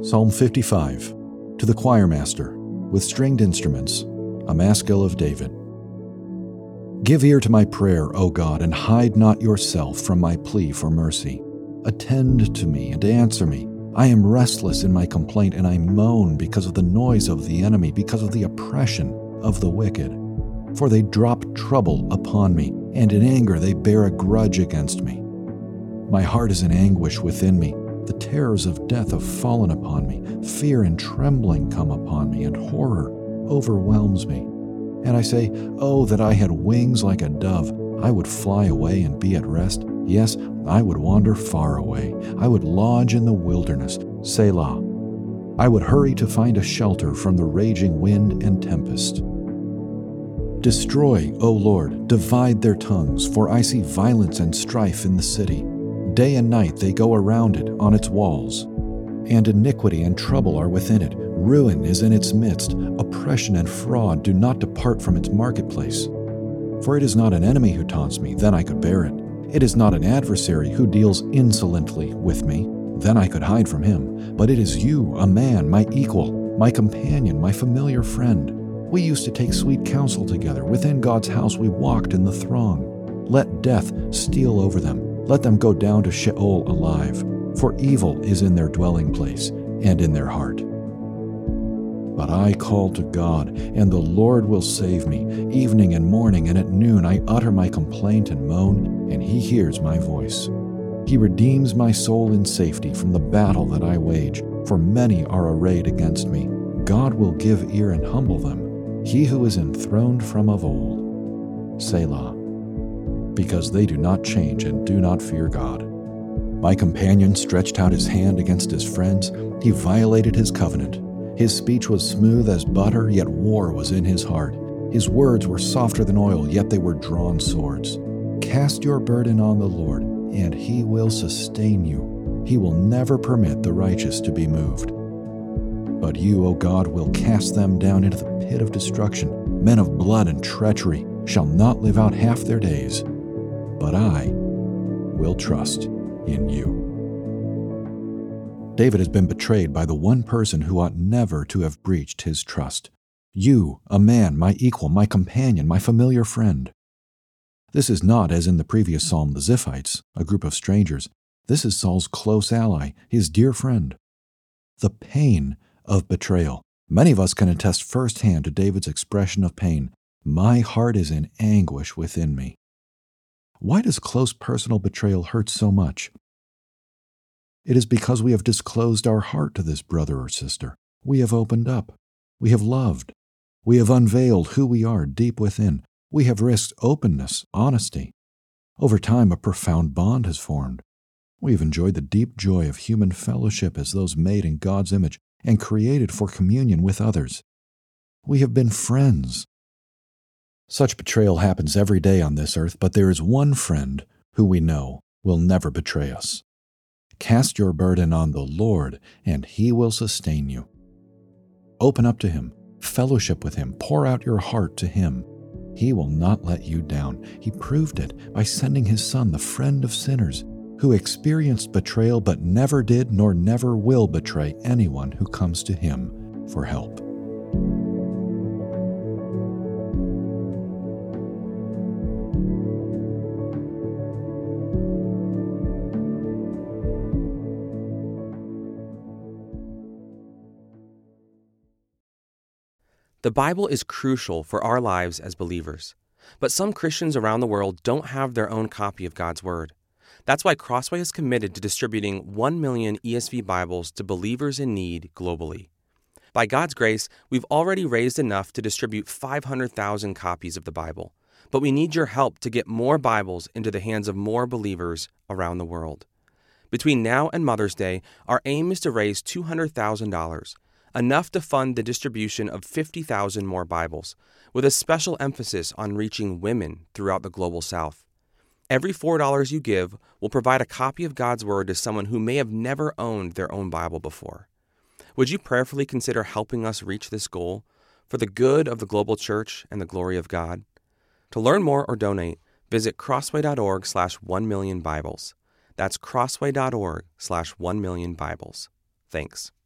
Psalm 55, to the choir master, with stringed instruments, a maskil of David. Give ear to my prayer, O God, and hide not yourself from my plea for mercy. Attend to me and answer me. I am restless in my complaint, and I moan because of the noise of the enemy, because of the oppression of the wicked. For they drop trouble upon me, and in anger they bear a grudge against me. My heart is in anguish within me. The terrors of death have fallen upon me. Fear and trembling come upon me, and horror overwhelms me. And I say, oh, that I had wings like a dove. I would fly away and be at rest. Yes, I would wander far away. I would lodge in the wilderness. Selah. I would hurry to find a shelter from the raging wind and tempest. Destroy, O Lord, divide their tongues, for I see violence and strife in the city. Day and night they go around it on its walls. And iniquity and trouble are within it. Ruin is in its midst. Oppression and fraud do not depart from its marketplace. For it is not an enemy who taunts me, then I could bear it. It is not an adversary who deals insolently with me, then I could hide from him. But it is you, a man, my equal, my companion, my familiar friend. We used to take sweet counsel together. Within God's house we walked in the throng. Let death steal over them. Let them go down to Sheol alive. For evil is in their dwelling place and in their heart. But I call to God, and the Lord will save me. Evening and morning and at noon I utter my complaint and moan, and he hears my voice. He redeems my soul in safety from the battle that I wage, for many are arrayed against me. God will give ear and humble them, he who is enthroned from of old. Selah. Because they do not change and do not fear God. My companion stretched out his hand against his friends. He violated his covenant. His speech was smooth as butter, yet war was in his heart. His words were softer than oil, yet they were drawn swords. Cast your burden on the Lord, and he will sustain you. He will never permit the righteous to be moved. But you, O God, will cast them down into the pit of destruction. Men of blood and treachery shall not live out half their days. But I will trust in you. David has been betrayed by the one person who ought never to have breached his trust. You, a man, my equal, my companion, my familiar friend. This is not, as in the previous psalm, the Ziphites, a group of strangers. This is Saul's close ally, his dear friend. The pain of betrayal. Many of us can attest firsthand to David's expression of pain. My heart is in anguish within me. Why does close personal betrayal hurt so much? It is because we have disclosed our heart to this brother or sister. We have opened up. We have loved. We have unveiled who we are deep within. We have risked openness, honesty. Over time, a profound bond has formed. We have enjoyed the deep joy of human fellowship as those made in God's image and created for communion with others. We have been friends. Such betrayal happens every day on this earth, but there is one friend who we know will never betray us. Cast your burden on the Lord, and he will sustain you. Open up to him, fellowship with him, pour out your heart to him. He will not let you down. He proved it by sending his Son, the friend of sinners, who experienced betrayal but never did nor never will betray anyone who comes to him for help. The Bible is crucial for our lives as believers, but some Christians around the world don't have their own copy of God's Word. That's why Crossway is committed to distributing 1 million ESV Bibles to believers in need globally. By God's grace, we've already raised enough to distribute 500,000 copies of the Bible, but we need your help to get more Bibles into the hands of more believers around the world. Between now and Mother's Day, our aim is to raise $200,000, enough to fund the distribution of 50,000 more Bibles, with a special emphasis on reaching women throughout the global South. Every $4 you give will provide a copy of God's Word to someone who may have never owned their own Bible before. Would you prayerfully consider helping us reach this goal for the good of the global church and the glory of God? To learn more or donate, visit crossway.org/1millionbibles. That's crossway.org/1millionbibles. Thanks.